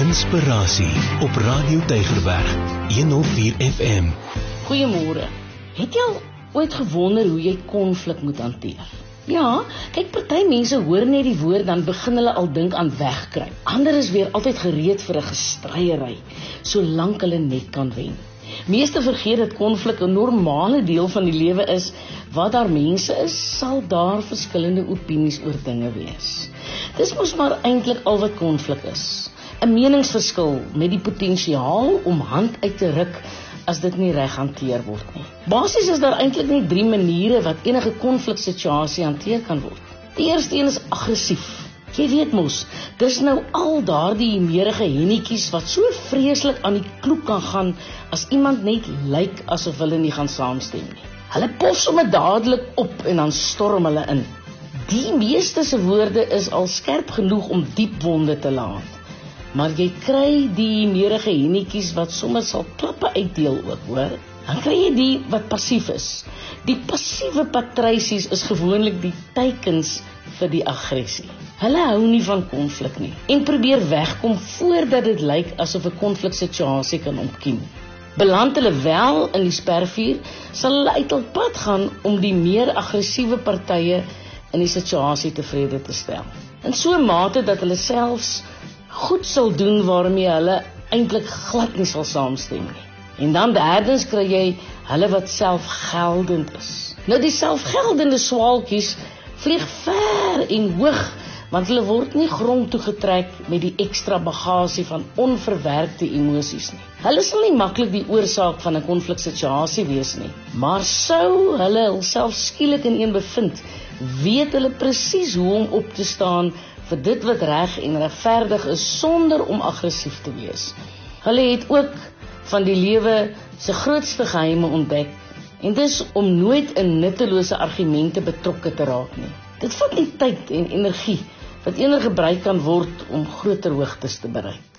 Inspirasie op Radio Tygerberg 104 FM. Goeiemôre. Het jy al ooit gewonder hoe jy konflik moet hanteer? Ja, kyk, party mense hoor net die woord, dan begin hulle al dink aan wegkry. Ander is weer altyd gereed vir 'n gestryery, solank hulle net kan wen. Meeste vergeet dat konflik 'n normale deel van die lewe is. Wat daar mense is, sal daar verskillende opinies oor dinge wees. Dis mos maar eintlik al wat konflik is. 'n Meningsverskil met die potensiaal om hand uit te ruk as dit nie reg hanteer word nie. Basies is daar eintlik net 3 maniere wat enige konfliksituasie hanteer kan word. Die eerste een is aggressief. Jy weet mos, dis nou al daardie meerige hennetjies wat so vreeslik aan die kloek kan gaan as iemand net lyk asof hulle nie gaan saamstem nie. Hulle pos sommer dadelik op en dan storm hulle in. Die meeste se woorde is al skerp genoeg om diep wonde te laat. Maar jy kry die meerige hennetjies wat sommer sal klappe uitdeel ook, hoor. Dan kry jy die wat passief is. Die passiewe patrysies is gewoonlik die teikens vir die aggressie. Hulle hou nie van konflik nie en probeer wegkom voordat dit lyk asof 'n konfliksituasie kan ontkiem. Beland hulle wel in die spervuur, sal hulle uit hul pad gaan om die meer aggressiewe partye in die situasie tevrede te stel. In so 'n mate dat hulle selfs goed sal doen waarmee hulle eintlik glad nie sal saamstem nie. En dan derdens kry jy hulle wat selfgeldend is. Nou die selfgeldende swaalkies vlieg ver en hoog, want hulle word nie grond toe getrek met die ekstra bagasie van onverwerkte emosies nie. Hulle sal nie maklik die oorsaak van 'n konfliksituasie wees nie, maar sou hulle hulself skielik in een bevind, weet hulle presies hoe om op te staan vir dit wat reg en regverdig is sonder om aggressief te wees. Hulle het ook van die lewe se grootste geheime ontdek, en dis om nooit in nuttelose argumente betrokke te raak nie. Dit vat nie tyd en energie wat eerder gebruik kan word om groter hoogtes te bereik.